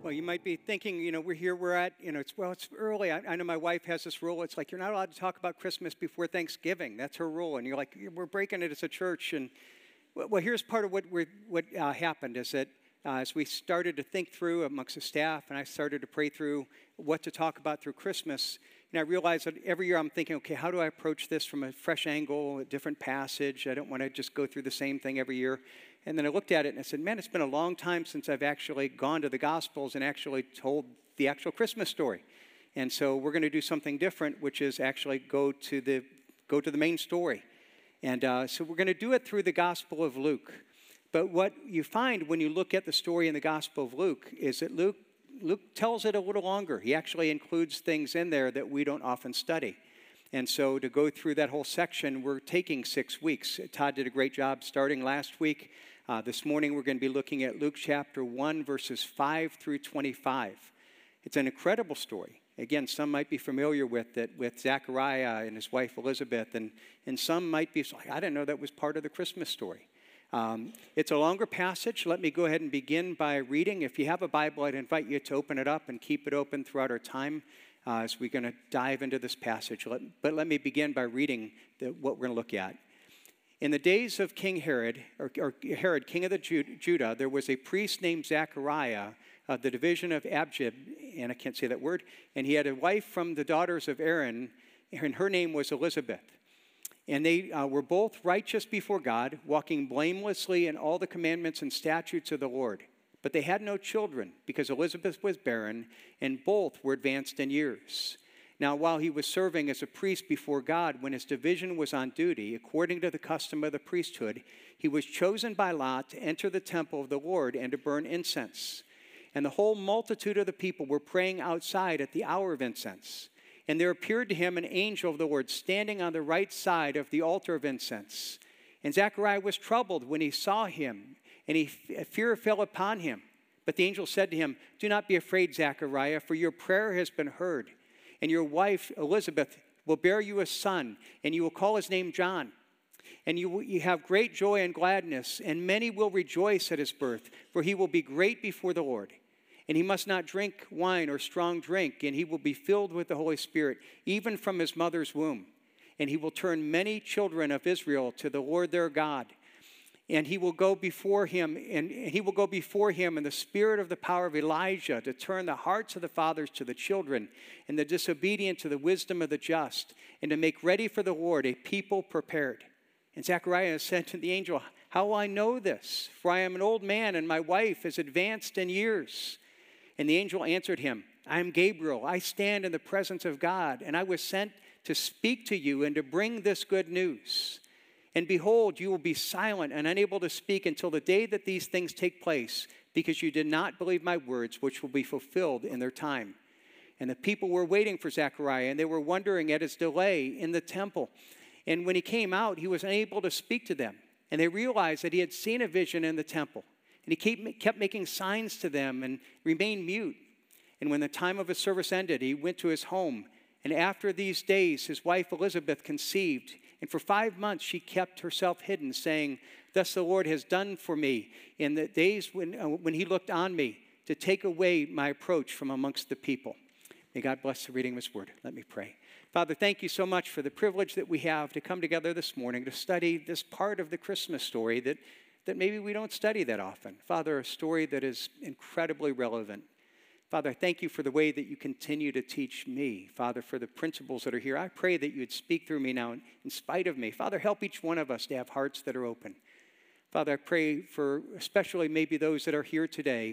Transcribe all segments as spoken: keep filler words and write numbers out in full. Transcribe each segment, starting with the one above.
Well, you might be thinking, you know, we're here, we're at, you know, it's, well, it's early. I, I know my wife has this rule. It's like, you're not allowed to talk about Christmas before Thanksgiving. That's her rule. And you're like, we're breaking it as a church. And, well, here's part of what we're, what uh, happened is that uh, as we started to think through amongst the staff, and I started to pray through what to talk about through Christmas, and I realized that every year I'm thinking, okay, how do I approach this from a fresh angle, a different passage? I don't want to just go through the same thing every year. And then I looked at it and I said, man, it's been a long time since I've actually gone to the Gospels and actually told the actual Christmas story. And so we're going to do something different, which is actually go to the go to the main story. And uh, so we're going to do it through the Gospel of Luke. But what you find when you look at the story in the Gospel of Luke is that Luke, Luke tells it a little longer. He actually includes things in there that we don't often study. And so to go through that whole section, we're taking six weeks. Todd did a great job starting last week. Uh, this morning, we're going to be looking at Luke chapter one, verses five through twenty-five. It's an incredible story. Again, some might be familiar with it, with Zechariah and his wife Elizabeth, and, and some might be like, I didn't know that was part of the Christmas story. Um, it's a longer passage. Let me go ahead and begin by reading. If you have a Bible, I'd invite you to open it up and keep it open throughout our time uh, as we're going to dive into this passage. Let, but let me begin by reading the, what we're going to look at. In the days of King Herod, or, or Herod, king of the Ju- Judah, there was a priest named Zechariah of the division of Abjib, and I can't say that word, and he had a wife from the daughters of Aaron, and her name was Elizabeth. And they uh, were both righteous before God, walking blamelessly in all the commandments and statutes of the Lord. But they had no children, because Elizabeth was barren, and both were advanced in years. Now, while he was serving as a priest before God, when his division was on duty, according to the custom of the priesthood, he was chosen by lot to enter the temple of the Lord and to burn incense. And the whole multitude of the people were praying outside at the hour of incense. And there appeared to him an angel of the Lord standing on the right side of the altar of incense. And Zechariah was troubled when he saw him, and he, fear fell upon him. But the angel said to him, "Do not be afraid, Zechariah, for your prayer has been heard. And your wife, Elizabeth, will bear you a son, and you will call his name John. And you will you have great joy and gladness, and many will rejoice at his birth, for he will be great before the Lord. And he must not drink wine or strong drink, and he will be filled with the Holy Spirit, even from his mother's womb. And he will turn many children of Israel to the Lord their God. And he will go before him, and he will go before him in the spirit of the power of Elijah to turn the hearts of the fathers to the children, and the disobedient to the wisdom of the just, and to make ready for the Lord a people prepared." And Zechariah said to the angel, "How will I know this? For I am an old man, and my wife is advanced in years." And the angel answered him, "I am Gabriel. I stand in the presence of God, and I was sent to speak to you and to bring this good news. And behold, you will be silent and unable to speak until the day that these things take place, because you did not believe my words, which will be fulfilled in their time." And the people were waiting for Zechariah, and they were wondering at his delay in the temple. And when he came out, he was unable to speak to them. And they realized that he had seen a vision in the temple. And he kept making signs to them and remained mute. And when the time of his service ended, he went to his home. And after these days, his wife Elizabeth conceived. And for five months she kept herself hidden, saying, "Thus the Lord has done for me in the days when, uh, when he looked on me to take away my reproach from amongst the people." May God bless the reading of his word. Let me pray. Father, thank you so much for the privilege that we have to come together this morning to study this part of the Christmas story that, that maybe we don't study that often. Father, a story that is incredibly relevant. Father, I thank you for the way that you continue to teach me. Father, for the principles that are here. I pray that you would speak through me now in spite of me. Father, help each one of us to have hearts that are open. Father, I pray for especially maybe those that are here today,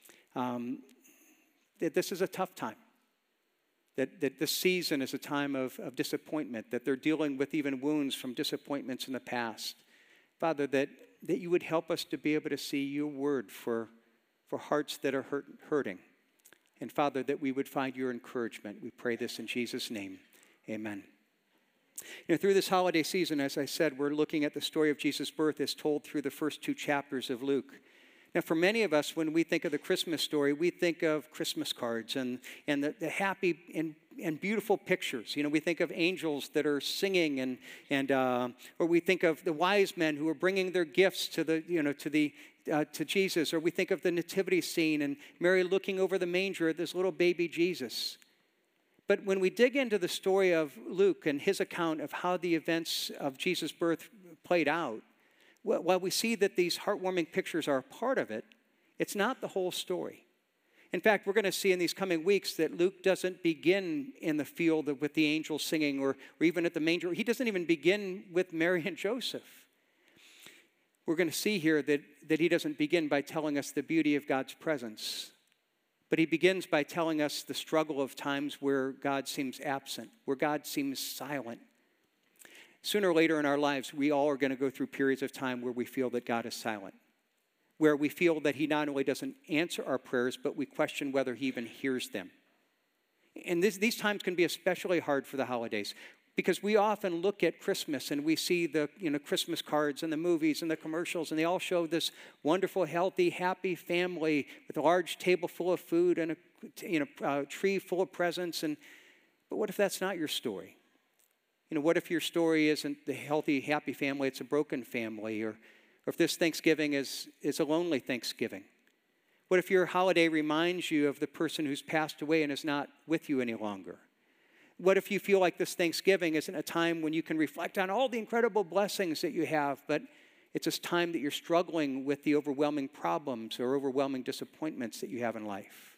um, that this is a tough time. That, that this season is a time of, of disappointment, that they're dealing with even wounds from disappointments in the past. Father, that, that you would help us to be able to see your word for, for hearts that are hurt, hurting. And Father, that we would find your encouragement. We pray this in Jesus' name. Amen. You know, through this holiday season, as I said, we're looking at the story of Jesus' birth as told through the first two chapters of Luke. Now, for many of us, when we think of the Christmas story, we think of Christmas cards and, and the, the happy and, and beautiful pictures. You know, we think of angels that are singing, and, and uh, or we think of the wise men who are bringing their gifts to the, you know, to the, uh, to Jesus, or we think of the nativity scene and Mary looking over the manger at this little baby Jesus. But when we dig into the story of Luke and his account of how the events of Jesus' birth played out, while we see that these heartwarming pictures are a part of it, it's not the whole story. In fact, we're going to see in these coming weeks that Luke doesn't begin in the field with the angels singing or, or even at the manger. He doesn't even begin with Mary and Joseph. We're going to see here that, that he doesn't begin by telling us the beauty of God's presence, but he begins by telling us the struggle of times where God seems absent, where God seems silent. Sooner or later in our lives, we all are going to go through periods of time where we feel that God is silent, where we feel that he not only doesn't answer our prayers, but we question whether he even hears them. And this, these times can be especially hard for the holidays, because we often look at Christmas and we see the you know Christmas cards and the movies and the commercials, and they all show this wonderful, healthy, happy family with a large table full of food and a you know uh, tree full of presents. And but what if that's not your story? You know, what if your story isn't the healthy, happy family? It's a broken family, or, or if this Thanksgiving is is a lonely Thanksgiving. What if your holiday reminds you of the person who's passed away and is not with you any longer? What if you feel like this Thanksgiving isn't a time when you can reflect on all the incredible blessings that you have, but it's a time that you're struggling with the overwhelming problems or overwhelming disappointments that you have in life?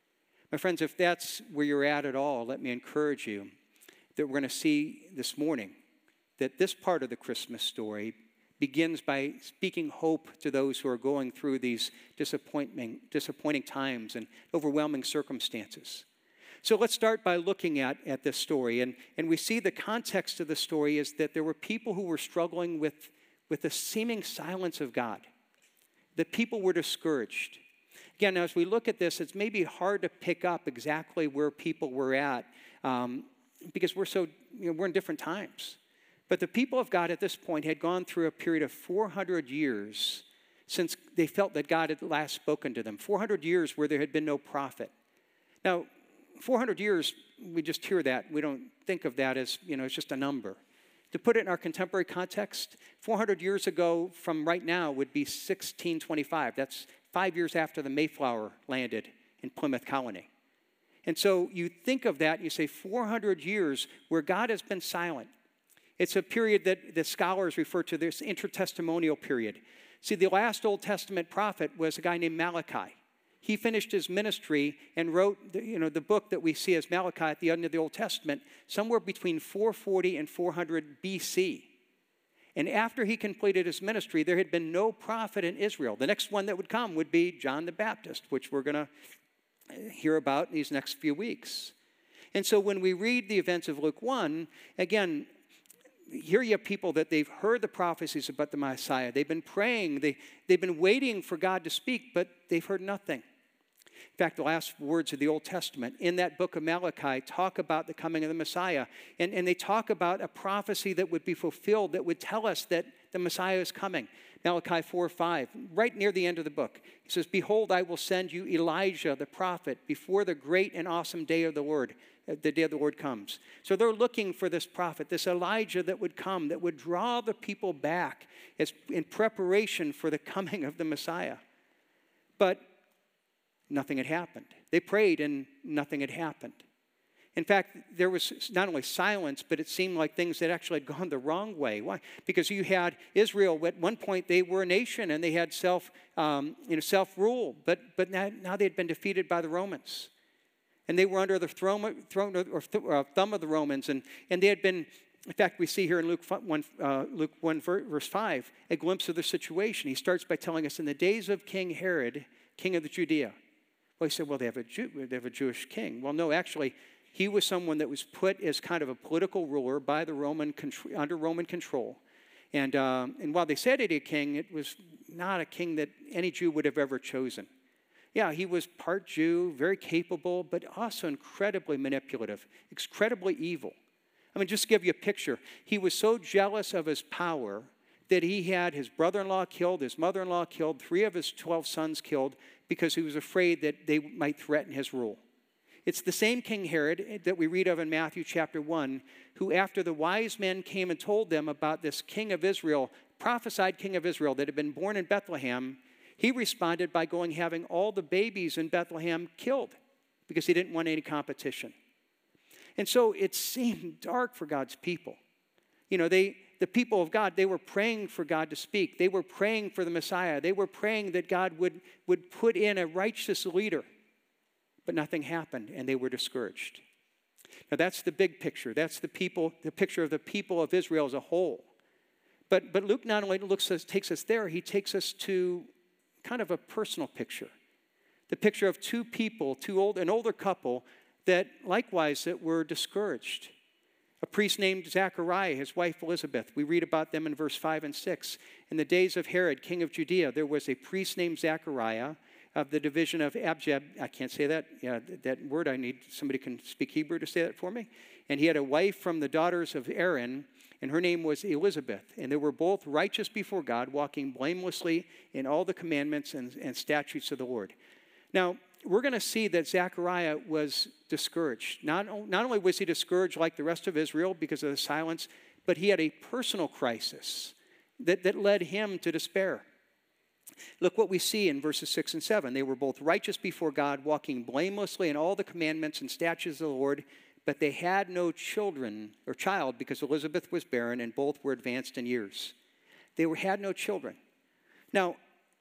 My friends, if that's where you're at at all, let me encourage you that we're going to see this morning that this part of the Christmas story begins by speaking hope to those who are going through these disappointing, disappointing times and overwhelming circumstances. So let's start by looking at, at this story. And, and we see the context of the story is that there were people who were struggling with, with the seeming silence of God. That people were discouraged. Again, as we look at this, it's maybe hard to pick up exactly where people were at um, because we're so, you know, we're in different times. But the people of God at this point had gone through a period of four hundred years since they felt that God had last spoken to them. four hundred years where there had been no prophet. Now, four hundred years, we just hear that. We don't think of that as, you know, it's just a number. To put it in our contemporary context, four hundred years ago from right now would be sixteen twenty-five. That's five years after the Mayflower landed in Plymouth Colony. And so you think of that, and you say four hundred years where God has been silent. It's a period that the scholars refer to this intertestamental period. See, the last Old Testament prophet was a guy named Malachi. He finished his ministry and wrote the, you know, the book that we see as Malachi at the end of the Old Testament somewhere between four forty and four hundred B C. And after he completed his ministry, there had been no prophet in Israel. The next one that would come would be John the Baptist, which we're going to hear about in these next few weeks. And so when we read the events of Luke one, again, here you have people that they've heard the prophecies about the Messiah. They've been praying. They, they've been waiting for God to speak, but they've heard nothing. In fact, the last words of the Old Testament in that book of Malachi talk about the coming of the Messiah. And, and they talk about a prophecy that would be fulfilled that would tell us that the Messiah is coming. Malachi four five, right near the end of the book. He says, "Behold, I will send you Elijah the prophet before the great and awesome day of the Lord." The day of the Lord comes. So they're looking for this prophet, this Elijah that would come, that would draw the people back as in preparation for the coming of the Messiah. But nothing had happened. They prayed and nothing had happened. In fact, there was not only silence, but it seemed like things had actually gone the wrong way. Why? Because you had Israel, at one point they were a nation and they had self, um, you know, self-rule, but, but now, now they had been defeated by the Romans. And they were under the throne, throne or th- uh, thumb of the Romans. And, and they had been, in fact, we see here in Luke one, uh, Luke one verse five, a glimpse of the situation. He starts by telling us, in the days of King Herod, king of the Judea. Well, he said, well, they have a Jew, they have a Jewish king. Well, no, actually, he was someone that was put as kind of a political ruler by the Roman, under Roman control. And, um, and while they said it a king, it was not a king that any Jew would have ever chosen. Yeah, he was part Jew, very capable, but also incredibly manipulative, incredibly evil. I mean, just to give you a picture, he was so jealous of his power that he had his brother-in-law killed, his mother-in-law killed, three of his twelve sons killed, because he was afraid that they might threaten his rule. It's the same King Herod that we read of in Matthew chapter one, who after the wise men came and told them about this king of Israel, prophesied king of Israel that had been born in Bethlehem, He responded by going having all the babies in Bethlehem killed because he didn't want any competition. And so it seemed dark for God's people. You know, they, the people of God, they were praying for God to speak. They were praying for the Messiah. They were praying that God would, would put in a righteous leader. But nothing happened, and they were discouraged. Now, that's the big picture. That's the people, the picture of the people of Israel as a whole. But, but Luke not only looks us, takes us there, he takes us to kind of a personal picture. The picture of two people, two old, an older couple that likewise that were discouraged. A priest named Zechariah, his wife Elizabeth. We read about them in verse five and six. In the days of Herod, king of Judea, there was a priest named Zechariah of the division of Abjab. I can't say that. Yeah, that word, I need somebody can speak Hebrew to say that for me. And he had a wife from the daughters of Aaron, and her name was Elizabeth. And they were both righteous before God, walking blamelessly in all the commandments and, and statutes of the Lord. Now, we're going to see that Zechariah was discouraged. Not, not only was he discouraged like the rest of Israel because of the silence, but he had a personal crisis that, that led him to despair. Look what we see in verses six and seven. They were both righteous before God, walking blamelessly in all the commandments and statutes of the Lord, but they had no children or child because Elizabeth was barren and both were advanced in years. They were, had no children. Now,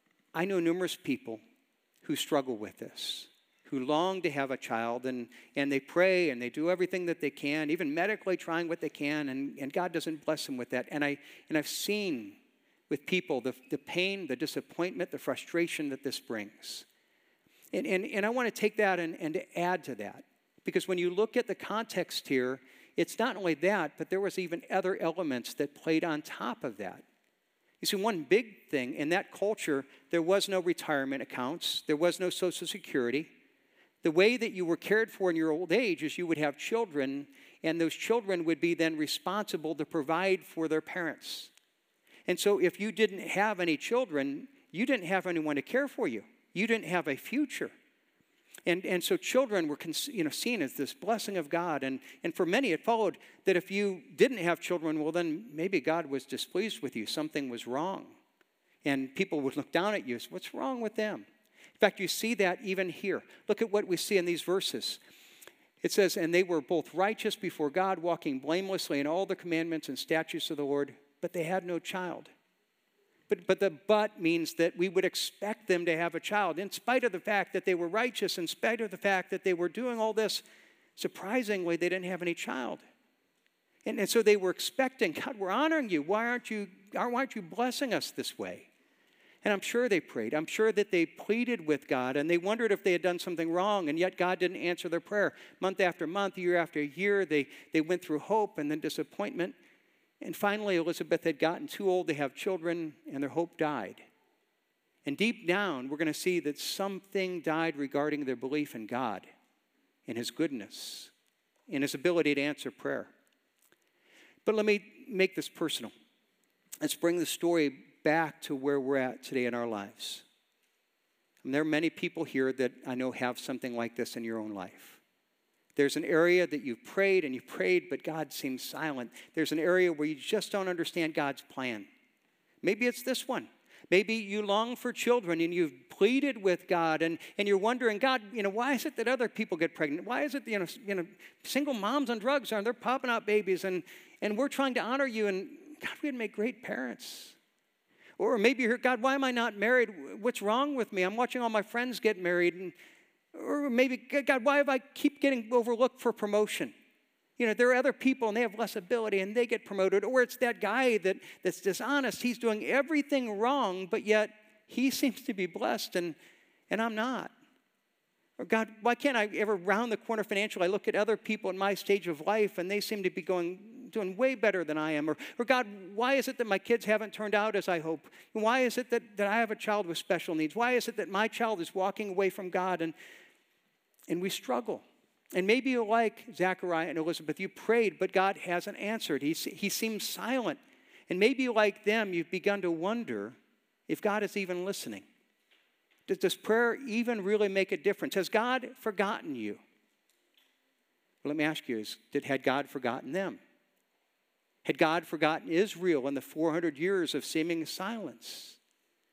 I know numerous people who struggle with this, who long to have a child, and, and they pray and they do everything that they can, even medically trying what they can, and, and God doesn't bless them with that. And, I, and I've seen with people the, the pain, the disappointment, the frustration that this brings. And, and, and I want to take that and, and to add to that, because when you look at the context here, it's not only that, but there was even other elements that played on top of that. You see, one big thing, in that culture, there was no retirement accounts. There was no Social Security. The way that you were cared for in your old age is you would have children, and those children would be then responsible to provide for their parents. And so if you didn't have any children, you didn't have anyone to care for you. You didn't have a future. And, and so children were you know, seen as this blessing of God. And, and for many, it followed that if you didn't have children, well, then maybe God was displeased with you. Something was wrong. And people would look down at you. What's wrong with them? In fact, you see that even here. Look at what we see in these verses. It says, and they were both righteous before God, walking blamelessly in all the commandments and statutes of the Lord, but they had no child. But, but the but means that we would expect them to have a child. In spite of the fact that they were righteous, in spite of the fact that they were doing all this, surprisingly, they didn't have any child. And, and so they were expecting, God, we're honoring you. Why aren't you, why aren't you blessing us this way? And I'm sure they prayed. I'm sure that they pleaded with God, and they wondered if they had done something wrong, and yet God didn't answer their prayer. Month after month, year after year, they, they went through hope and then disappointment. And finally, Elizabeth had gotten too old to have children, and their hope died. And deep down, we're going to see that something died regarding their belief in God, in His goodness, in His ability to answer prayer. But let me make this personal. Let's bring the story back to where we're at today in our lives. And there are many people here that I know have something like this in your own life. There's an area that you've prayed and you've prayed, but God seems silent. There's an area where you just don't understand God's plan. Maybe it's this one. Maybe you long for children and you've pleaded with God, and, and you're wondering, God, you know, why is it that other people get pregnant? Why is it, you know, you know single moms on drugs are, they're popping out babies, and, and we're trying to honor you, and God, we'd make great parents. Or maybe you're, God, why am I not married? What's wrong with me? I'm watching all my friends get married, and or maybe, God, why have I keep getting overlooked for promotion? You know, there are other people and they have less ability and they get promoted. Or it's that guy that, that's dishonest. He's doing everything wrong, but yet he seems to be blessed and, and I'm not. Or God, why can't I ever round the corner financially? I look at other people in my stage of life and they seem to be going doing way better than I am. Or, or God, why is it that my kids haven't turned out as I hope? Why is it that, that I have a child with special needs? Why is it that my child is walking away from God? And And we struggle. And maybe you're like Zechariah and Elizabeth. You prayed, but God hasn't answered. He, he seems silent. And maybe like them, you've begun to wonder if God is even listening. Does, does prayer even really make a difference? Has God forgotten you? Well, let me ask you, is, did, had God forgotten them? Had God forgotten Israel in the four hundred years of seeming silence?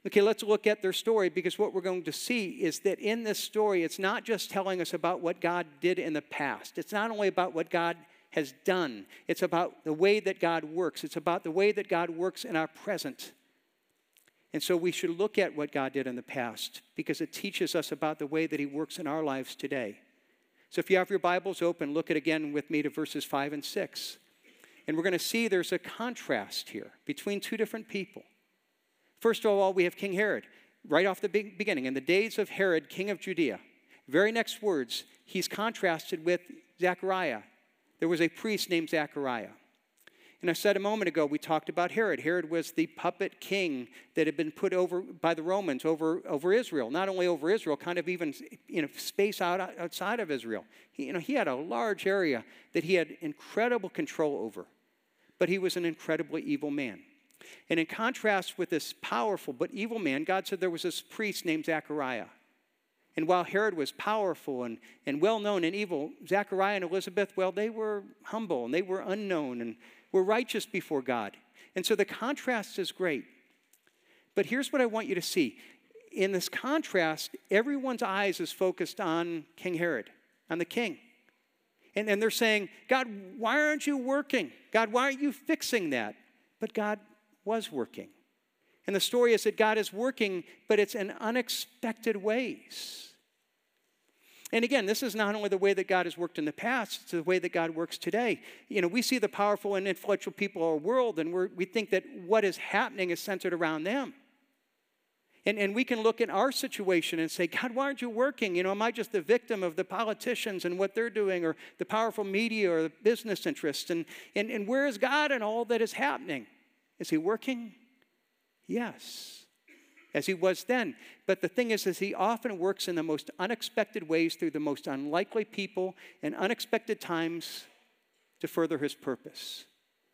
Okay, let's look at their story, because what we're going to see is that in this story, it's not just telling us about what God did in the past. It's not only about what God has done. It's about the way that God works. It's about the way that God works in our present. And so we should look at what God did in the past, because it teaches us about the way that he works in our lives today. So if you have your Bibles open, look at again with me to verses five and six. And we're going to see there's a contrast here between two different people. First of all, we have King Herod, right off the beginning. In the days of Herod, king of Judea. Very next words, he's contrasted with Zechariah. There was a priest named Zechariah. And I said a moment ago, we talked about Herod. Herod was the puppet king that had been put over by the Romans over, over Israel. Not only over Israel, kind of even, you know, space out outside of Israel. He, you know, he had a large area that he had incredible control over. But he was an incredibly evil man. And in contrast with this powerful but evil man, God said there was this priest named Zechariah. And while Herod was powerful and, and well-known and evil, Zechariah and Elizabeth, well, they were humble and they were unknown and were righteous before God. And so the contrast is great. But here's what I want you to see. In this contrast, everyone's eyes is focused on King Herod, on the king. And, and they're saying, God, why aren't you working? God, why aren't you fixing that? But God was working. And the story is that God is working, but it's in unexpected ways. And again, this is not only the way that God has worked in the past, it's the way that God works today. You know, we see the powerful and influential people of our world, and we're, we think that what is happening is centered around them. And, and we can look at our situation and say, God, why aren't you working? You know, am I just the victim of the politicians and what they're doing, or the powerful media or the business interests? And, and, and where is God in all that is happening? Is he working? Yes, as he was then. But the thing is, is he often works in the most unexpected ways through the most unlikely people and unexpected times to further his purpose.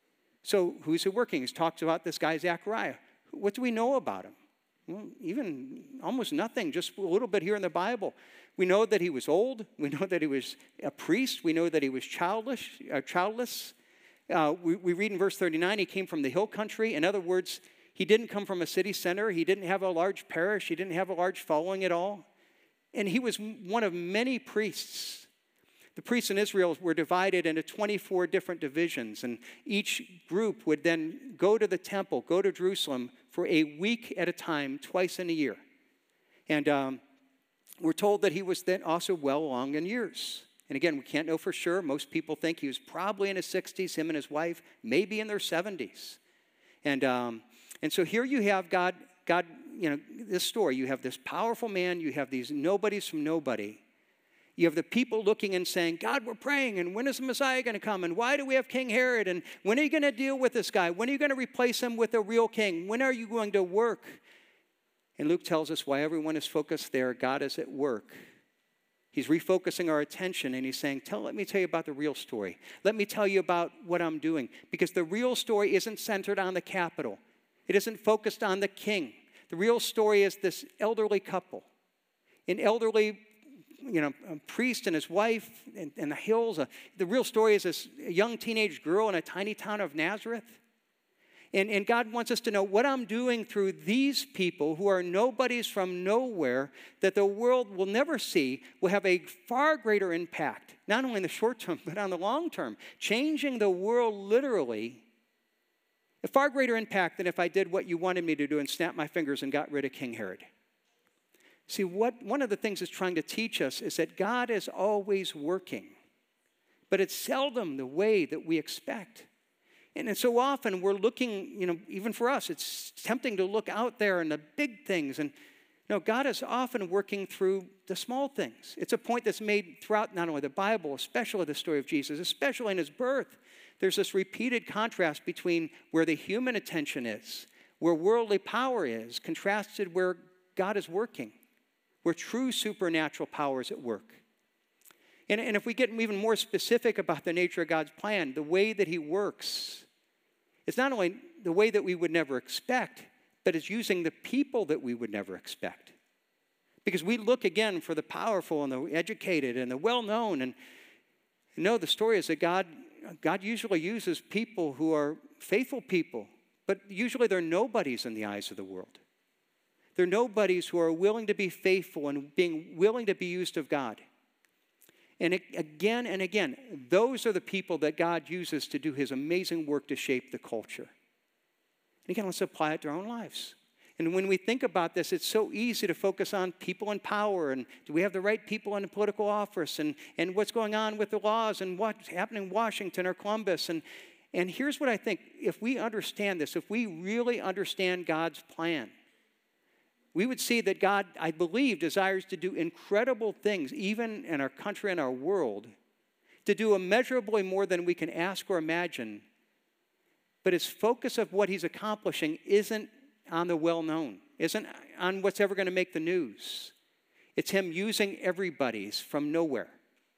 So who's he working? He's talked about this guy, Zechariah. What do we know about him? Well, even almost nothing, just a little bit here in the Bible. We know that he was old. We know that he was a priest. We know that he was childless. Uh, childless. Uh, we, we read in verse thirty-nine, he came from the hill country. In other words, he didn't come from a city center. He didn't have a large parish. He didn't have a large following at all. And he was one of many priests. The priests in Israel were divided into twenty-four different divisions, and each group would then go to the temple, go to Jerusalem for a week at a time, twice in a year. And um, we're told that he was then also well along in years. And again, we can't know for sure. Most people think he was probably in his sixties, him and his wife, maybe in their seventies. And um, and so here you have God, God, you know, this story. You have this powerful man. You have these nobodies from nobody. You have the people looking and saying, God, we're praying, and when is the Messiah going to come? And why do we have King Herod? And when are you going to deal with this guy? When are you going to replace him with a real king? When are you going to work? And Luke tells us why everyone is focused there. God is at work. He's refocusing our attention, and he's saying, Tell, let me tell you about the real story. Let me tell you about what I'm doing. Because the real story isn't centered on the capital. It isn't focused on the king. The real story is this elderly couple. An elderly you know, a priest and his wife in, in the hills. Uh, the real story is this young teenage girl in a tiny town of Nazareth. And, and God wants us to know what I'm doing through these people who are nobodies from nowhere that the world will never see will have a far greater impact, not only in the short term, but on the long term, changing the world literally. A far greater impact than if I did what you wanted me to do and snapped my fingers and got rid of King Herod. See, what one of the things it's trying to teach us is that God is always working, but it's seldom the way that we expect. And, and so often we're looking, you know, even for us, it's tempting to look out there in the big things. And no, God is often working through the small things. It's a point that's made throughout not only the Bible, especially the story of Jesus, especially in his birth. There's this repeated contrast between where the human attention is, where worldly power is, contrasted where God is working, where true supernatural power is at work. And, and if we get even more specific about the nature of God's plan, the way that he works, it's not only the way that we would never expect, but it's using the people that we would never expect. Because we look again for the powerful and the educated and the well-known. And no, the story is that God, God usually uses people who are faithful people, but usually they're nobodies in the eyes of the world. They're nobodies who are willing to be faithful and being willing to be used of God. And it, again and again, those are the people that God uses to do his amazing work to shape the culture. And again, let's apply it to our own lives. And when we think about this, it's so easy to focus on people in power and do we have the right people in the political office and, and what's going on with the laws and what's happening in Washington or Columbus. And, and here's what I think. If we understand this, if we really understand God's plan, we would see that God, I believe, desires to do incredible things, even in our country and our world, to do immeasurably more than we can ask or imagine. But his focus of what he's accomplishing isn't on the well-known, isn't on what's ever going to make the news. It's him using everybody's from nowhere.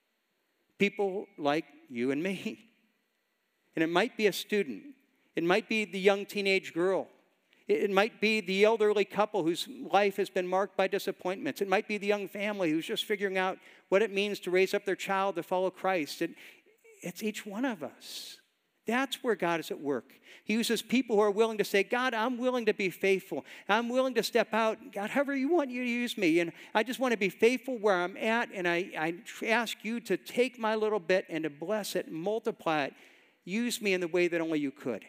People like you and me. And it might be a student. It might be the young teenage girl. It might be the elderly couple whose life has been marked by disappointments. It might be the young family who's just figuring out what it means to raise up their child to follow Christ. It, it's each one of us. That's where God is at work. He uses people who are willing to say, God, I'm willing to be faithful. I'm willing to step out. God, however you want you to use me. And I just want to be faithful where I'm at. And I, I ask you to take my little bit and to bless it, multiply it. Use me in the way that only you could.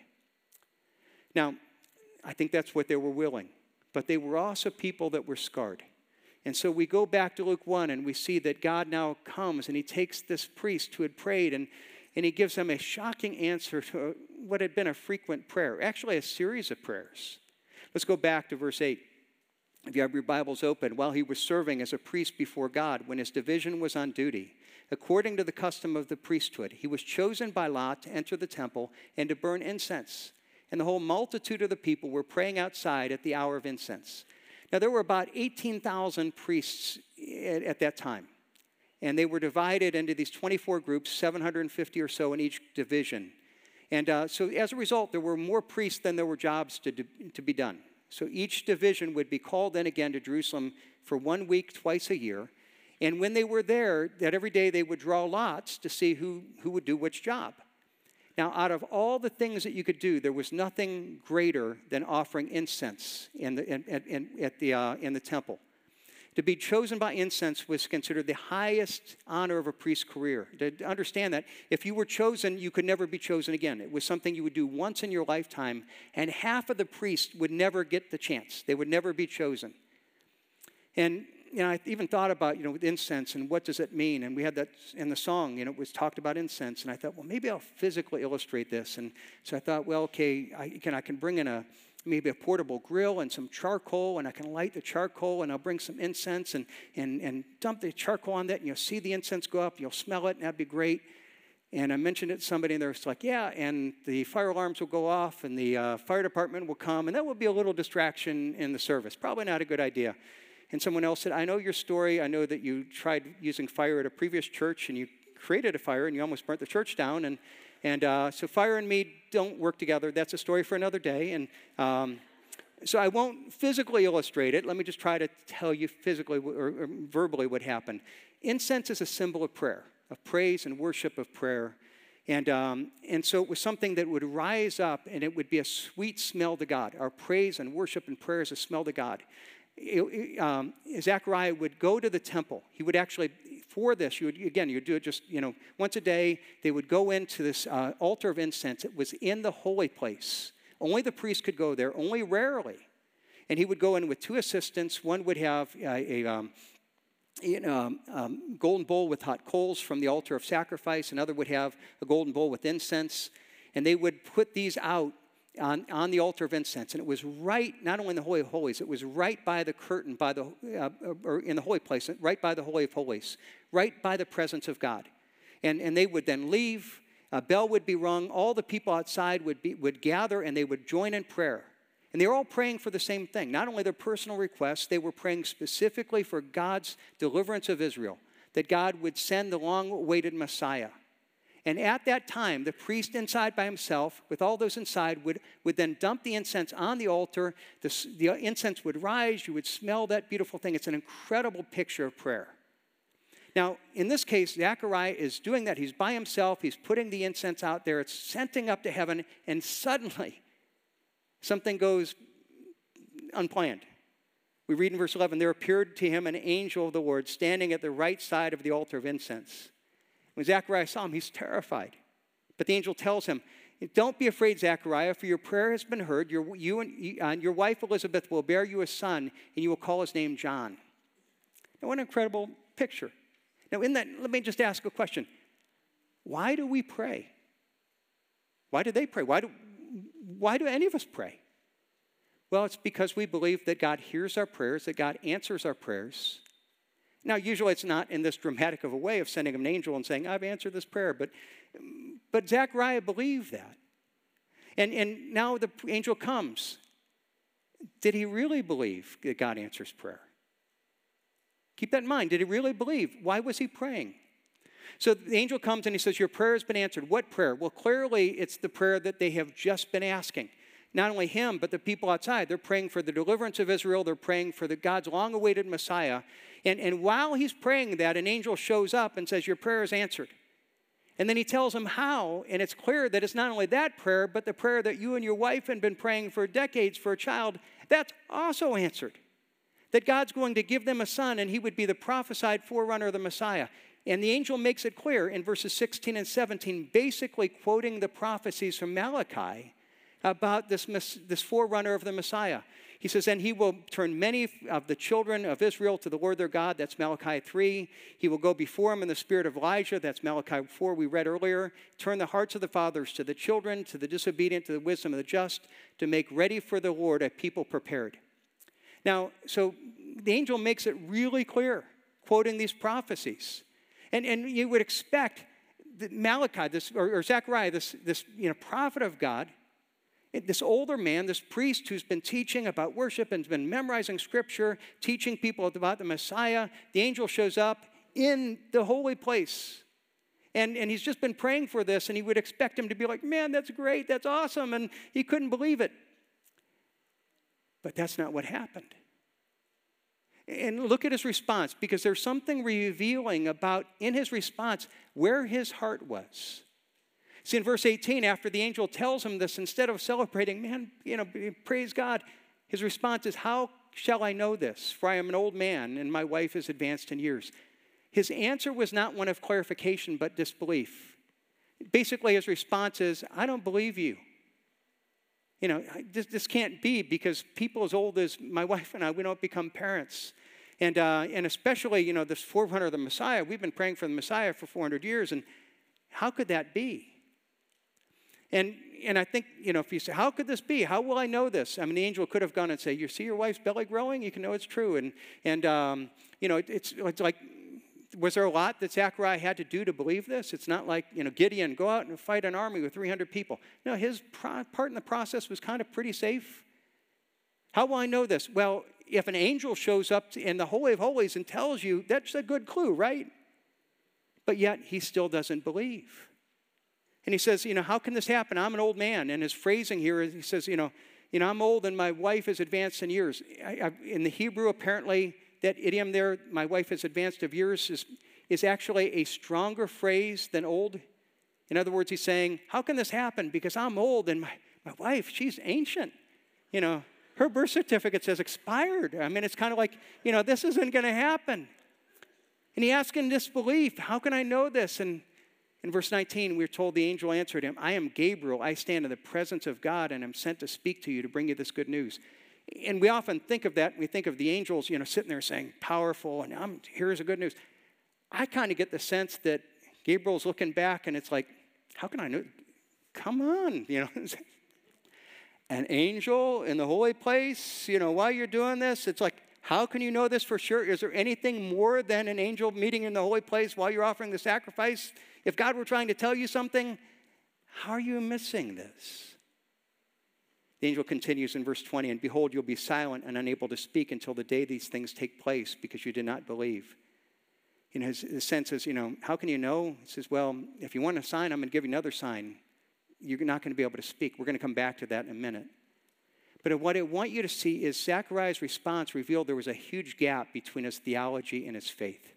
Now, I think that's what they were willing. But they were also people that were scarred. And so we go back to Luke one and we see that God now comes and he takes this priest who had prayed and, and he gives them a shocking answer to what had been a frequent prayer, actually a series of prayers. Let's go back to verse eight. If you have your Bibles open, while he was serving as a priest before God, when his division was on duty, according to the custom of the priesthood, he was chosen by lot to enter the temple and to burn incense. And the whole multitude of the people were praying outside at the hour of incense. Now, there were about eighteen thousand priests at, at that time. And they were divided into these twenty-four groups, seven hundred fifty or so in each division. And uh, so as a result, there were more priests than there were jobs to, do, to be done. So each division would be called in again to Jerusalem for one week, twice a year. And when they were there, that every day they would draw lots to see who, who would do which job. Now, out of all the things that you could do, there was nothing greater than offering incense in the, in, in, at the, uh, in the temple. To be chosen by incense was considered the highest honor of a priest's career. To understand that, if you were chosen, you could never be chosen again. It was something you would do once in your lifetime, and half of the priests would never get the chance. They would never be chosen. And you know, I even thought about, you know, with incense and what does it mean? And we had that in the song, you know, it was talked about incense. And I thought, well, maybe I'll physically illustrate this. And so I thought, well, okay, I can, I can bring in a, maybe a portable grill and some charcoal, and I can light the charcoal, and I'll bring some incense and, and, and dump the charcoal on that, and you'll see the incense go up, you'll smell it, and that'd be great. And I mentioned it to somebody, and they're like, yeah, and the fire alarms will go off, and the uh, fire department will come, and that will be a little distraction in the service. Probably not a good idea. And someone else said, I know your story. I know that you tried using fire at a previous church, and you created a fire, and you almost burnt the church down. And, and uh, so fire and me don't work together. That's a story for another day. And um, so I won't physically illustrate it. Let me just try to tell you physically or, or verbally what happened. Incense is a symbol of prayer, of praise and worship of prayer. And, um, and so it was something that would rise up, and it would be a sweet smell to God. Our praise and worship and prayer is a smell to God. It, it, um, Zechariah would go to the temple. He would actually, for this, you would, again, you would do it just, you know, once a day. They would go into this uh, altar of incense. It was in the holy place. Only the priest could go there, only rarely. And he would go in with two assistants. One would have a, a um, you know, um, um, golden bowl with hot coals from the altar of sacrifice. Another would have a golden bowl with incense. And they would put these out On, on the altar of incense. And it was right, not only in the Holy of Holies, it was right by the curtain, by the, uh, or in the holy place, right by the Holy of Holies, right by the presence of God. And, and they would then leave, a bell would be rung, all the people outside would, be, would gather, and they would join in prayer. And they were all praying for the same thing, not only their personal requests, they were praying specifically for God's deliverance of Israel, that God would send the long-awaited Messiah. And at that time, the priest inside by himself, with all those inside, would, would then dump the incense on the altar. The, the incense would rise. You would smell that beautiful thing. It's an incredible picture of prayer. Now, in this case, Zechariah is doing that. He's by himself. He's putting the incense out there. It's scenting up to heaven. And suddenly, something goes unplanned. We read in verse eleven, there appeared to him an angel of the Lord standing at the right side of the altar of incense. When Zechariah saw him, he's terrified. But the angel tells him, don't be afraid, Zechariah, for your prayer has been heard. Your, you and uh, your wife Elizabeth will bear you a son, and you will call his name John. Now, what an incredible picture. Now, in that, let me just ask a question. Why do we pray? Why do they pray? Why do, why do any of us pray? Well, it's because we believe that God hears our prayers, that God answers our prayers. Now, usually it's not in this dramatic of a way of sending an angel and saying, I've answered this prayer, but, but Zechariah believed that. And, and now the angel comes. Did he really believe that God answers prayer? Keep that in mind. Did he really believe? Why was he praying? So the angel comes and he says, your prayer has been answered. What prayer? Well, clearly it's the prayer that they have just been asking. Not only him, but the people outside. They're praying for the deliverance of Israel. They're praying for the God's long-awaited Messiah. And, and while he's praying that, an angel shows up and says, your prayer is answered. And then he tells him how, and it's clear that it's not only that prayer, but the prayer that you and your wife had been praying for decades for a child, that's also answered. That God's going to give them a son, and he would be the prophesied forerunner of the Messiah. And the angel makes it clear in verses sixteen and seventeen, basically quoting the prophecies from Malachi, about this, this forerunner of the Messiah. He says, and he will turn many of the children of Israel to the Lord their God. That's Malachi three. He will go before him in the spirit of Elijah. That's Malachi four we read earlier. Turn the hearts of the fathers to the children, to the disobedient, to the wisdom of the just, to make ready for the Lord a people prepared. Now, so the angel makes it really clear, quoting these prophecies. And, and you would expect that Malachi, this, or, or Zechariah, this, this you know, prophet of God, this older man, this priest who's been teaching about worship and has been memorizing scripture, teaching people about the Messiah, the angel shows up in the holy place. And, and he's just been praying for this, and he would expect him to be like, man, that's great, that's awesome, and he couldn't believe it. But that's not what happened. And look at his response, because there's something revealing about, in his response, where his heart was. See, in verse eighteen, after the angel tells him this, instead of celebrating, man, you know, praise God, his response is, how shall I know this? For I am an old man, and my wife is advanced in years. His answer was not one of clarification, but disbelief. Basically, his response is, I don't believe you. You know, this, this can't be, because people as old as my wife and I, we don't become parents. And, uh, and especially, you know, this forerunner of the Messiah, we've been praying for the Messiah for four hundred years, and how could that be? And, and I think, you know, if you say, how could this be? How will I know this? I mean, the angel could have gone and say, you see your wife's belly growing? You can know it's true. And, and um, you know, it, it's, it's like, was there a lot that Zechariah had to do to believe this? It's not like, you know, Gideon, go out and fight an army with three hundred people. No, his pro- part in the process was kind of pretty safe. How will I know this? Well, if an angel shows up in the Holy of Holies and tells you, that's a good clue, right? But yet, he still doesn't believe. And he says, you know, how can this happen? I'm an old man. And his phrasing here is, he says, you know, you know, I'm old and my wife is advanced in years. I, I, in the Hebrew, apparently, that idiom there, my wife is advanced of years, is, is actually a stronger phrase than old. In other words, he's saying, how can this happen? Because I'm old and my, my wife, she's ancient. You know, her birth certificate says expired. I mean, it's kind of like, you know, this isn't going to happen. And he asks in disbelief, how can I know this? And in verse nineteen, we're told the angel answered him, I am Gabriel. I stand in the presence of God and am sent to speak to you to bring you this good news. And we often think of that. We think of the angels, you know, sitting there saying, powerful, and I'm, here's the good news. I kind of get the sense that Gabriel's looking back, and it's like, how can I know? Come on, you know. An angel in the holy place, you know, while you're doing this, it's like, how can you know this for sure? Is there anything more than an angel meeting in the holy place while you're offering the sacrifice? If God were trying to tell you something, how are you missing this? The angel continues in verse twenty, and behold, you'll be silent and unable to speak until the day these things take place, because you did not believe. You know, his, his sense is, you know, how can you know? He says, well, if you want a sign, I'm going to give you another sign. You're not going to be able to speak. We're going to come back to that in a minute. But what I want you to see is Zechariah's response revealed there was a huge gap between his theology and his faith.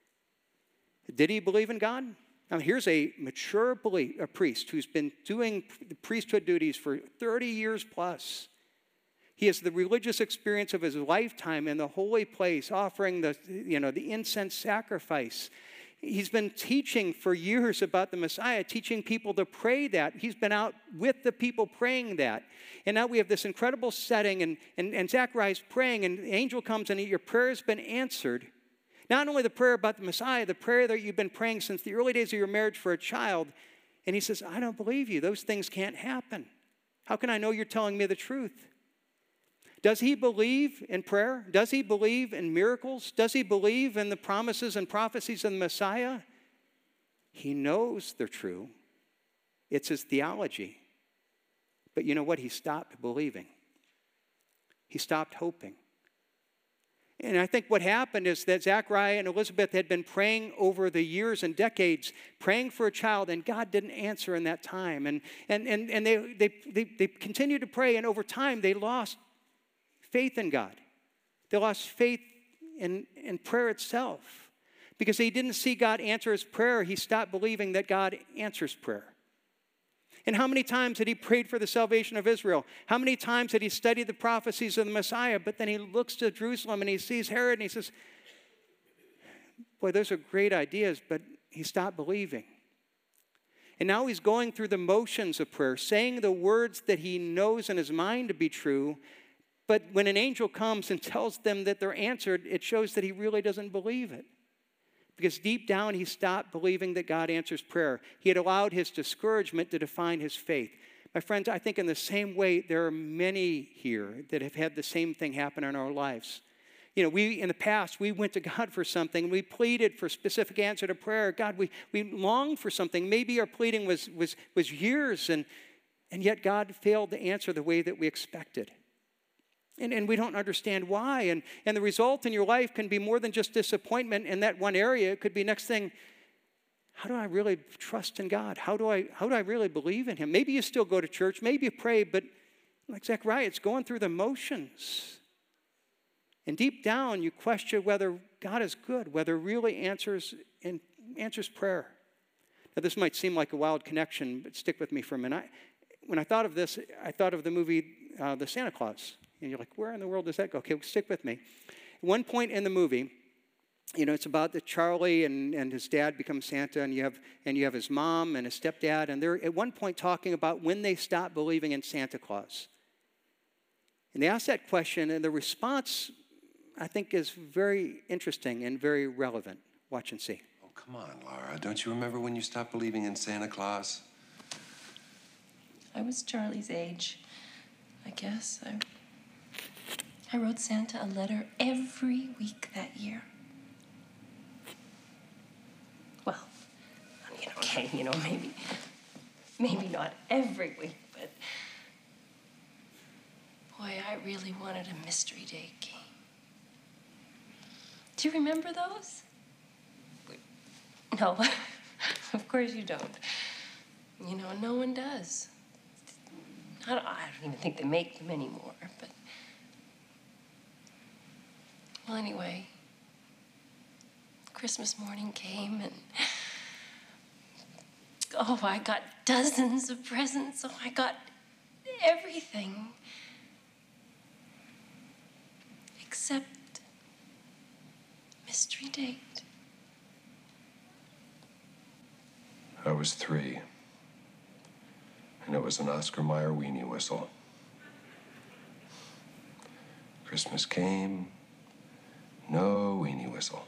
Did he believe in God? Now, here's a mature a priest who's been doing the priesthood duties for thirty years plus. He has the religious experience of his lifetime in the holy place, offering the, you know, the incense sacrifice. He's been teaching for years about the Messiah, teaching people to pray that. He's been out with the people praying that. And now we have this incredible setting, and, and, and Zechariah's praying, and the angel comes, and your prayer has been answered. Not only the prayer about the Messiah, the prayer that you've been praying since the early days of your marriage for a child. And he says, I don't believe you. Those things can't happen. How can I know you're telling me the truth? Does he believe in prayer? Does he believe in miracles? Does he believe in the promises and prophecies of the Messiah? He knows they're true. It's his theology. But you know what? He stopped believing. He stopped hoping. And I think what happened is that Zechariah and Elizabeth had been praying over the years and decades, praying for a child, and God didn't answer in that time. And, and, and, and they, they, they, they continued to pray, and over time they lost faith in God. They lost faith in, in prayer itself. Because they didn't see God answer his prayer, he stopped believing that God answers prayer. And how many times had he prayed for the salvation of Israel? How many times had he studied the prophecies of the Messiah? But then he looks to Jerusalem and he sees Herod and he says, boy, those are great ideas, but he stopped believing. And now he's going through the motions of prayer, saying the words that he knows in his mind to be true. But when an angel comes and tells them that they're answered, it shows that he really doesn't believe it. Because deep down, he stopped believing that God answers prayer. He had allowed his discouragement to define his faith. My friends, I think in the same way, there are many here that have had the same thing happen in our lives. You know, we, in the past, we went to God for something. We pleaded for a specific answer to prayer. God, we, we longed for something. Maybe our pleading was, was, was years, and, and yet God failed to answer the way that we expected. And, and we don't understand why. And, and the result in your life can be more than just disappointment in that one area. It could be next thing, how do I really trust in God? How do I, how do I really believe in him? Maybe you still go to church. Maybe you pray. But like Zechariah, it's going through the motions. And deep down, you question whether God is good, whether he really answers, and answers prayer. Now, this might seem like a wild connection, but stick with me for a minute. I, when I thought of this, I thought of the movie uh, The Santa Claus. And you're like, where in the world does that go? Okay, well, stick with me. At one point in the movie, you know, it's about that Charlie and, and his dad become Santa, and you have and you have his mom and his stepdad, and they're at one point talking about when they stopped believing in Santa Claus. And they ask that question, and the response, I think, is very interesting and very relevant. Watch and see. Oh, come on, Laura. Don't you remember when you stopped believing in Santa Claus? I was Charlie's age, I guess. I... I wrote Santa a letter every week that year. Well, I mean, okay, you know, maybe, maybe not every week, but boy, I really wanted a mystery date game. Do you remember those? No, of course you don't. You know, no one does. I don't, I don't even think they make them anymore, but... Well, anyway, Christmas morning came, and oh, I got dozens of presents. Oh, I got everything except mystery date. I was three, and it was an Oscar Mayer weenie whistle. Christmas came. No weenie whistle.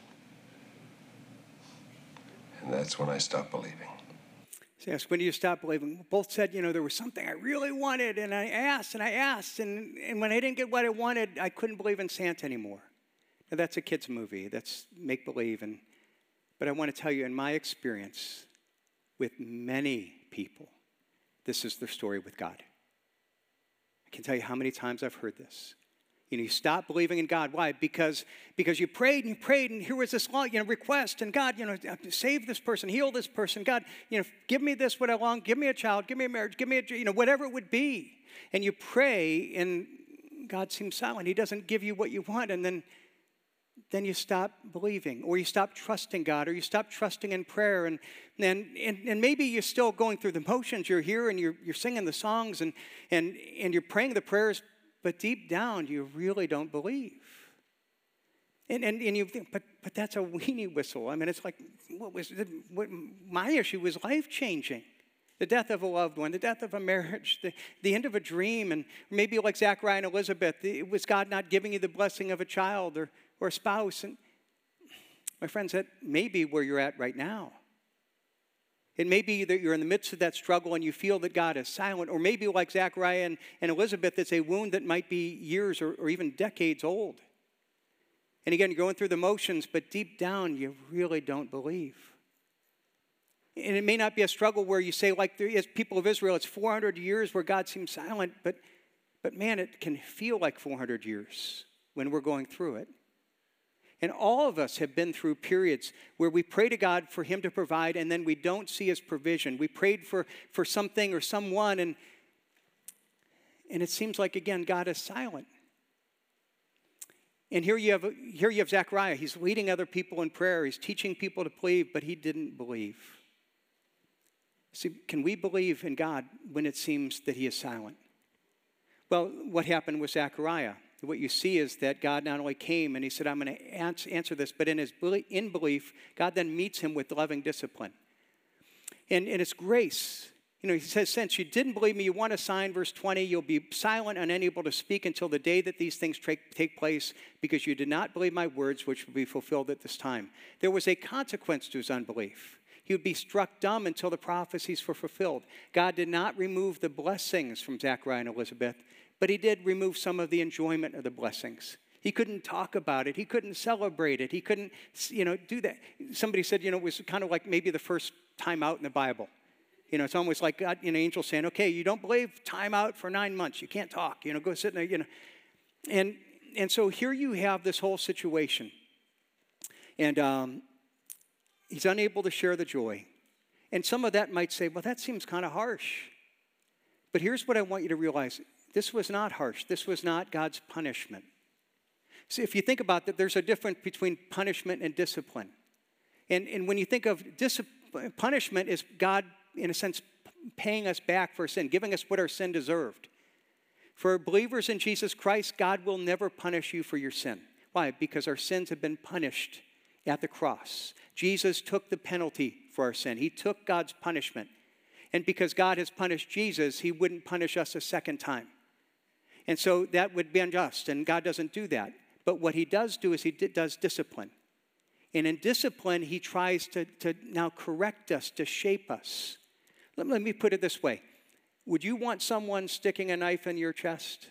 And that's when I stopped believing. So yes, when do you stop believing? Both said, you know, there was something I really wanted, and I asked, and I asked, and, and when I didn't get what I wanted, I couldn't believe in Santa anymore. Now, that's a kid's movie. That's make-believe. And, but I want to tell you, in my experience with many people, this is their story with God. I can tell you how many times I've heard this. You know, you stop believing in God. Why? Because, because you prayed and you prayed, and here was this long, you know, request, and God, you know, save this person, heal this person. God, you know, give me this what I want, give me a child, give me a marriage, give me a, you know, whatever it would be. And you pray, and God seems silent. He doesn't give you what you want, and then, then you stop believing, or you stop trusting God, or you stop trusting in prayer, and and and, and maybe you're still going through the motions. You're here, and you're you're singing the songs, and and and you're praying the prayers. but deep down, you really don't believe. And, and, and you think, but, but that's a weenie whistle. I mean, it's like, what was what, my issue was life-changing. The death of a loved one, the death of a marriage, the, the end of a dream, and maybe like Zachariah and Elizabeth, it was God not giving you the blessing of a child or, or a spouse. And my friends, that may be where you're at right now. It may be that you're in the midst of that struggle and you feel that God is silent, or maybe like Zachariah and, and Elizabeth, it's a wound that might be years or, or even decades old. And again, you're going through the motions, but deep down, you really don't believe. And it may not be a struggle where you say, like there is people of Israel, it's four hundred years where God seems silent, but, but man, it can feel like four hundred years when we're going through it. And all of us have been through periods where we pray to God for him to provide, and then we don't see his provision. We prayed for, for something or someone, and, and it seems like, again, God is silent. And here you have here you have Zechariah. He's leading other people in prayer. He's teaching people to believe, but he didn't believe. See, can we believe in God when it seems that he is silent? Well, what happened with Zechariah? What you see is that God not only came and he said, I'm going to answer this, but in his in belief, God then meets him with loving discipline. And, and it's grace. You know, he says, since you didn't believe me, you want a sign, verse twenty, you'll be silent, unable to speak until the day that these things take, take place, because you did not believe my words, which will be fulfilled at this time. There was a consequence to his unbelief. He would be struck dumb until the prophecies were fulfilled. God did not remove the blessings from Zechariah and Elizabeth, but he did remove some of the enjoyment of the blessings. He couldn't talk about it. He couldn't celebrate it. He couldn't, you know, do that. Somebody said, you know, it was kind of like maybe the first time out in the Bible. You know, it's almost like God, you know, angels saying, okay, you don't believe, time out for nine months. You can't talk. You know, go sit in there, you know. And, and so here you have this whole situation. And um, he's unable to share the joy. And some of that might say, well, that seems kind of harsh. But here's what I want you to realize. This was not harsh. This was not God's punishment. See, if you think about that, there's a difference between punishment and discipline. And, and when you think of discipline, punishment is God, in a sense, paying us back for sin, giving us what our sin deserved. For believers in Jesus Christ, God will never punish you for your sin. Why? Because our sins have been punished at the cross. Jesus took the penalty for our sin. He took God's punishment. And because God has punished Jesus, he wouldn't punish us a second time. And so that would be unjust, and God doesn't do that. But what he does do is he does discipline. And in discipline, he tries to, to now correct us, to shape us. Let, let me put it this way. Would you want someone sticking a knife in your chest?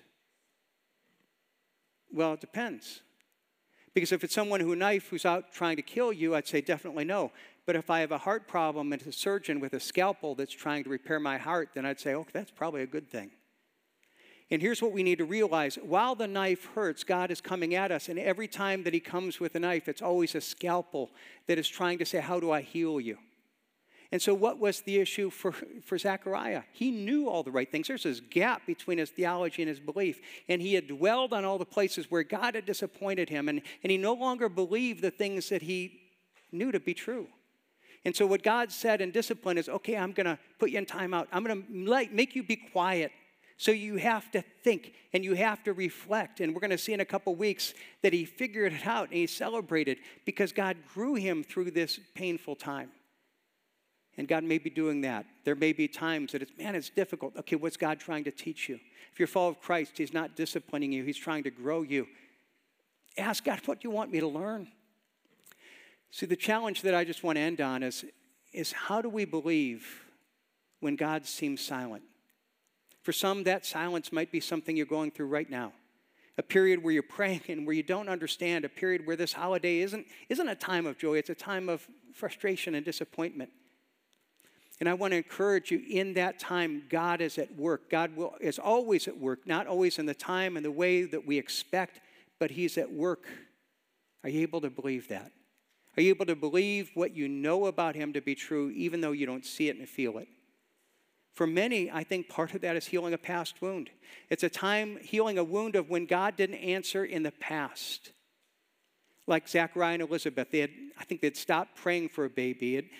Well, it depends. Because if it's someone who knife who's out trying to kill you, I'd say definitely no. But if I have a heart problem and it's a surgeon with a scalpel that's trying to repair my heart, then I'd say, oh, that's probably a good thing. And here's what we need to realize. While the knife hurts, God is coming at us. And every time that he comes with a knife, it's always a scalpel that is trying to say, how do I heal you? And so what was the issue for, for Zechariah? He knew all the right things. There's this gap between his theology and his belief. And he had dwelled on all the places where God had disappointed him. And, and he no longer believed the things that he knew to be true. And so what God said in discipline is, okay, I'm going to put you in timeout. I'm going to like, make you be quiet. So you have to think and you have to reflect. And we're going to see in a couple weeks that he figured it out and he celebrated because God grew him through this painful time. And God may be doing that. There may be times that it's, man, it's difficult. Okay, what's God trying to teach you? If you're a follower of Christ, he's not disciplining you. He's trying to grow you. Ask God, what do you want me to learn? See, the challenge that I just want to end on is, is how do we believe when God seems silent? For some, that silence might be something you're going through right now. A period where you're praying and where you don't understand. A period where this holiday isn't, isn't a time of joy. It's a time of frustration and disappointment. And I want to encourage you, in that time, God is at work. God will, is always at work, not always in the time and the way that we expect, but he's at work. Are you able to believe that? Are you able to believe what you know about him to be true, even though you don't see it and feel it? For many, I think part of that is healing a past wound. It's a time healing a wound of when God didn't answer in the past. Like Zechariah and Elizabeth, they had, I think they'd stopped praying for a baby. It,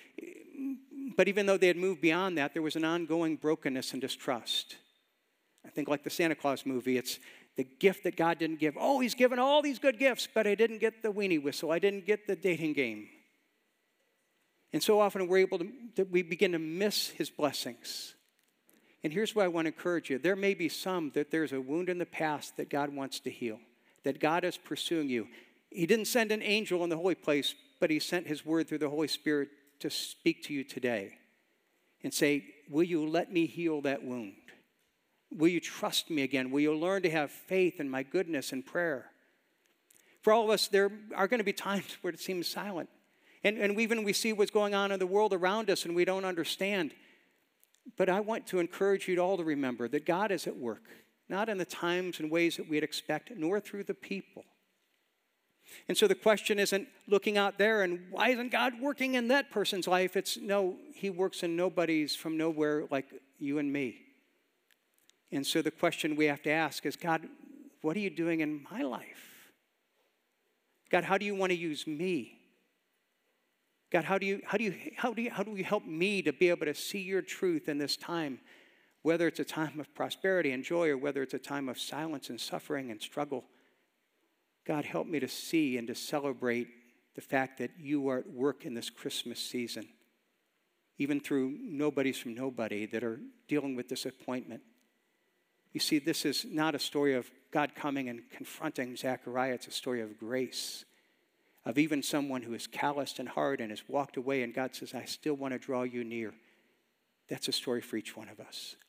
but even though they had moved beyond that, there was an ongoing brokenness and distrust. I think like the Santa Claus movie, it's the gift that God didn't give. Oh, he's given all these good gifts, but I didn't get the weenie whistle. I didn't get the dating game. And so often we're able to, that we begin to miss his blessings. And here's what I want to encourage you. There may be some that there's a wound in the past that God wants to heal, that God is pursuing you. He didn't send an angel in the holy place, but he sent his word through the Holy Spirit to speak to you today and say, will you let me heal that wound? Will you trust me again? Will you learn to have faith in my goodness and prayer? For all of us, there are going to be times where it seems silent. And, and even we see what's going on in the world around us and we don't understand. But I want to encourage you all to remember that God is at work, not in the times and ways that we'd expect, nor through the people. And so the question isn't looking out there and why isn't God working in that person's life? It's no, he works in nobody's from nowhere like you and me. And so the question we have to ask is, God, what are you doing in my life? God, how do you want to use me? God, how do you how do you how do you how do you help me to be able to see your truth in this time, whether it's a time of prosperity and joy or whether it's a time of silence and suffering and struggle? God, help me to see and to celebrate the fact that you are at work in this Christmas season, even through nobodies from nobody that are dealing with disappointment. You see, this is not a story of God coming and confronting Zechariah. It's a story of grace, of even someone who is calloused and hard and has walked away, and God says, I still want to draw you near. That's a story for each one of us.